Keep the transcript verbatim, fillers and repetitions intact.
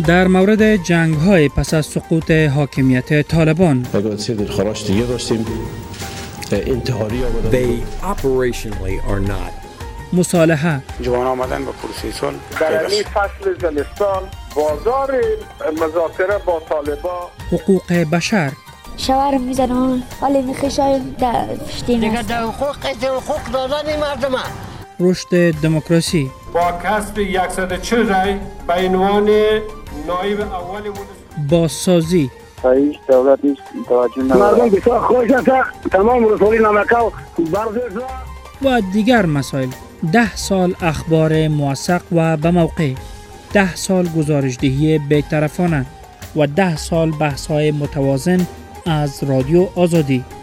در مورد جنگ‌های پس از سقوط حاکمیت طالبان. دیگه داشتیم انتحاری آمدن. They operationally are not. مصالحه. جوان آمدن به پروسیسون. در این فصل زمستان بازار مذاکره با طالبان. حقوق بشر. شوهرم میزنم حالی میخشایم در پشتین دیگه در حقوق قید حقوق دادن مردمه. رشد دموکراسی. با کسب صد و چهل رای به عنوان نایب اول بازسازی. هیچ دولت نیست توجه نداره. مردم بسیار خوش است. تمام رسولی نمکه و برزه و دیگر مسائل. ده سال اخبار موثق و به موقع، ده سال گزارشدهی بی‌طرفانه و ده سال بحث‌های متوازن از رادیو آزادی.